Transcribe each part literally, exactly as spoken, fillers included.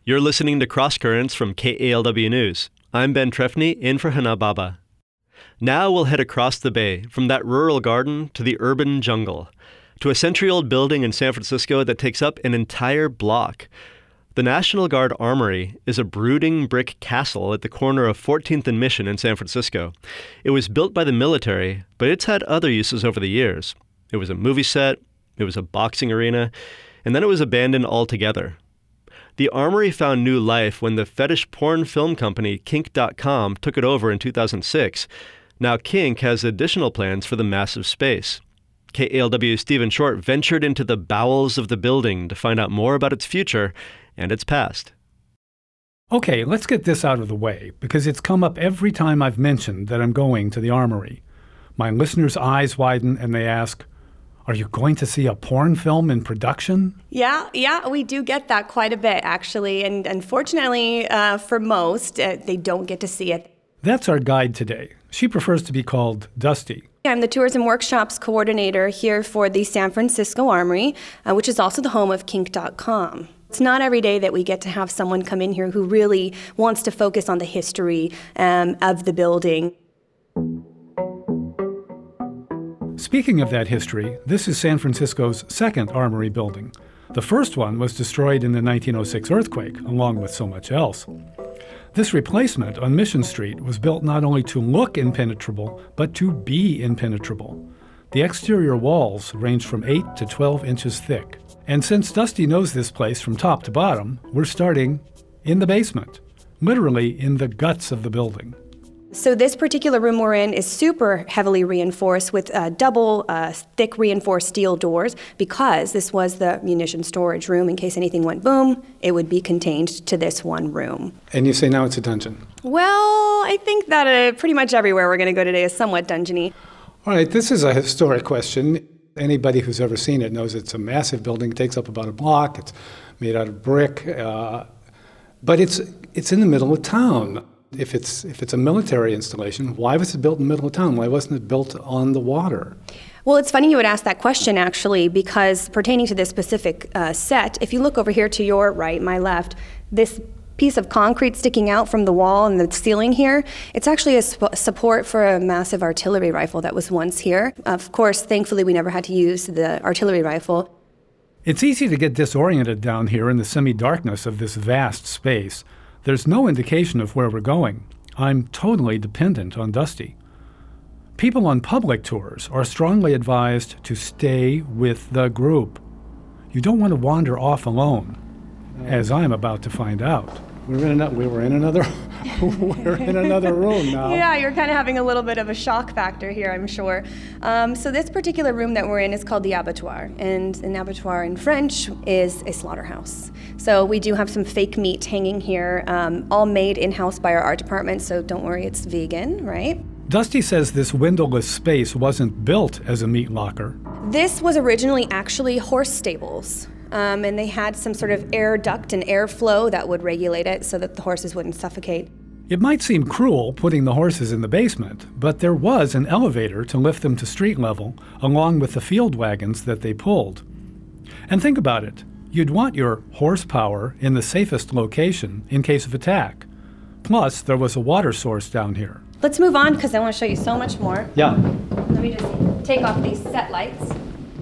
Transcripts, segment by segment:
You're listening to Cross Currents from K A L W News. I'm Ben Trefny, in for Hana Baba. Now we'll head across the bay, from that rural garden to the urban jungle, to a century-old building in San Francisco that takes up an entire block. The National Guard Armory is a brooding brick castle at the corner of fourteenth and Mission in San Francisco. It was built by the military, but it's had other uses over the years. It was a movie set, it was a boxing arena, and then it was abandoned altogether. The Armory found new life when the fetish porn film company Kink dot com took it over in two thousand six. Now Kink has additional plans for the massive space. K A L W's Stephen Short ventured into the bowels of the building to find out more about its future and its past. Okay, let's get this out of the way, because it's come up every time I've mentioned that I'm going to the Armory. My listeners' eyes widen and they ask, are you going to see a porn film in production? Yeah, yeah, we do get that quite a bit, actually. And unfortunately, uh, for most, uh, they don't get to see it. That's our guide today. She prefers to be called Dusty. I'm the Tours and Workshops coordinator here for the San Francisco Armory, uh, which is also the home of Kink dot com. It's not every day that we get to have someone come in here who really wants to focus on the history um, of the building. Speaking of that history, this is San Francisco's second Armory building. The first one was destroyed in the nineteen oh six earthquake, along with so much else. This replacement on Mission Street was built not only to look impenetrable, but to be impenetrable. The exterior walls range from eight to twelve inches thick. And since Dusty knows this place from top to bottom, we're starting in the basement, literally in the guts of the building. So this particular room we're in is super heavily reinforced with uh, double uh, thick reinforced steel doors, because this was the munition storage room. In case anything went boom, it would be contained to this one room. And you say now it's a dungeon? Well, I think that uh, pretty much everywhere we're going to go today is somewhat dungeony. All right, this is a historic question. Anybody who's ever seen it knows it's a massive building. It takes up about a block. It's made out of brick. Uh, but it's it's in the middle of town. If it's if it's a military installation, why was it built in the middle of town? Why wasn't it built on the water? Well, it's funny you would ask that question, actually, because pertaining to this specific uh, set, if you look over here to your right, my left, this piece of concrete sticking out from the wall and the ceiling here, it's actually a sp- support for a massive artillery rifle that was once here. Of course, thankfully, we never had to use the artillery rifle. It's easy to get disoriented down here in the semi-darkness of this vast space. There's no indication of where we're going. I'm totally dependent on Dusty. People on public tours are strongly advised to stay with the group. You don't want to wander off alone, as I'm about to find out. We're in another, we were in another we're in another room now. Yeah, you're kind of having a little bit of a shock factor here, I'm sure. Um, so this particular room that we're in is called the abattoir, and an abattoir in French is a slaughterhouse. So we do have some fake meat hanging here, um, all made in-house by our art department, so don't worry, it's vegan, right? Dusty says this windowless space wasn't built as a meat locker. This was originally actually horse stables. Um, and they had some sort of air duct and airflow that would regulate it so that the horses wouldn't suffocate. It might seem cruel putting the horses in the basement, but there was an elevator to lift them to street level, along with the field wagons that they pulled. And think about it. You'd want your horsepower in the safest location in case of attack. Plus, there was a water source down here. Let's move on, because I want to show you so much more. Yeah. Let me just take off these set lights.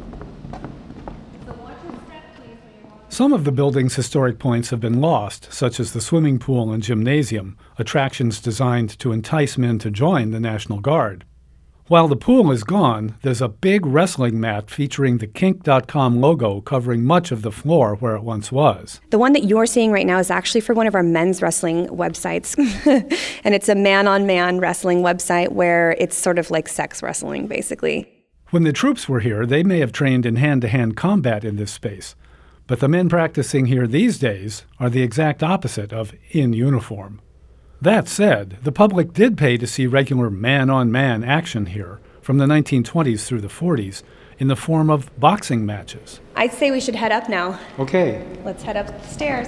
Some of the building's historic points have been lost, such as the swimming pool and gymnasium, attractions designed to entice men to join the National Guard. While the pool is gone, there's a big wrestling mat featuring the Kink dot com logo covering much of the floor where it once was. The one that you're seeing right now is actually for one of our men's wrestling websites. And it's a man-on-man wrestling website where it's sort of like sex wrestling, basically. When the troops were here, they may have trained in hand-to-hand combat in this space. But the men practicing here these days are the exact opposite of in uniform. That said, the public did pay to see regular man-on-man action here from the nineteen twenties through the forties in the form of boxing matches. I'd say we should head up now. Okay. Let's head up the stairs.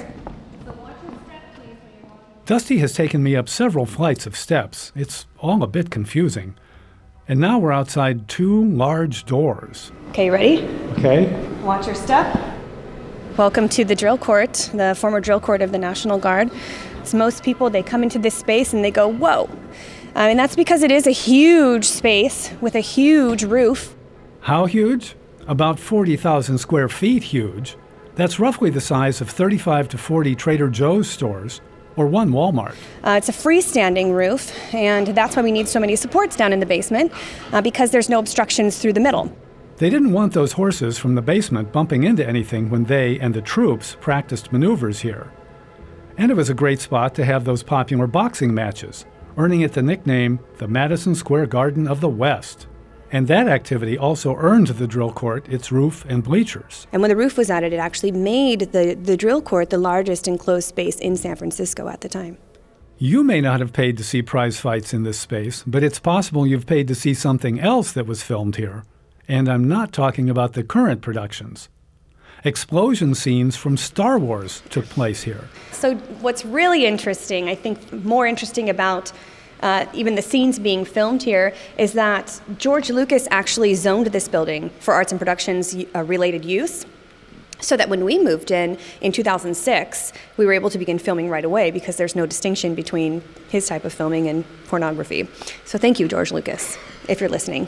Dusty has taken me up several flights of steps. It's all a bit confusing. And now we're outside two large doors. Okay, ready? Okay. Watch your step. Welcome to the drill court, the former drill court of the National Guard. So most people, they come into this space and they go, whoa. Uh, and that's because it is a huge space with a huge roof. How huge? About forty thousand square feet huge. That's roughly the size of thirty-five to forty Trader Joe's stores or one Walmart. Uh, it's a freestanding roof, and that's why we need so many supports down in the basement, uh, because there's no obstructions through the middle. They didn't want those horses from the basement bumping into anything when they and the troops practiced maneuvers here. And it was a great spot to have those popular boxing matches, earning it the nickname the Madison Square Garden of the West. And that activity also earned the drill court its roof and bleachers. And when the roof was added, it actually made the, the drill court the largest enclosed space in San Francisco at the time. You may not have paid to see prize fights in this space, but it's possible you've paid to see something else that was filmed here. And I'm not talking about the current productions. Explosion scenes from Star Wars took place here. So what's really interesting, I think more interesting about Uh, even the scenes being filmed here, is that George Lucas actually zoned this building for arts and productions uh, related use, so that when we moved in in two thousand six, we were able to begin filming right away because there's no distinction between his type of filming and pornography. So thank you, George Lucas, if you're listening.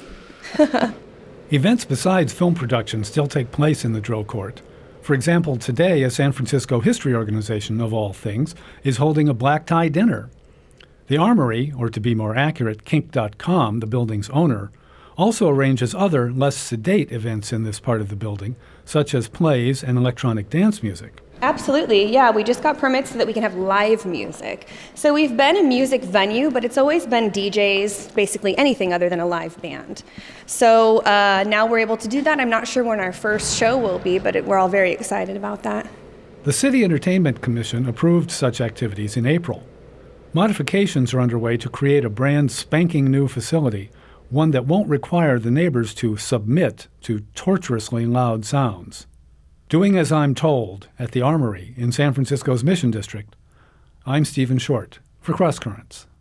Events besides film production still take place in the drill court. For example, today a San Francisco history organization, of all things, is holding a black tie dinner. The Armory, or to be more accurate, kink dot com, the building's owner, also arranges other, less sedate events in this part of the building, such as plays and electronic dance music. Absolutely, yeah. We just got permits so that we can have live music. So we've been a music venue, but it's always been D Js, basically anything other than a live band. So uh, now we're able to do that. I'm not sure when our first show will be, but it, we're all very excited about that. The City Entertainment Commission approved such activities in April. Modifications are underway to create a brand spanking new facility, one that won't require the neighbors to submit to torturously loud sounds. Doing as I'm told at the Armory in San Francisco's Mission District, I'm Stephen Short for Cross Currents.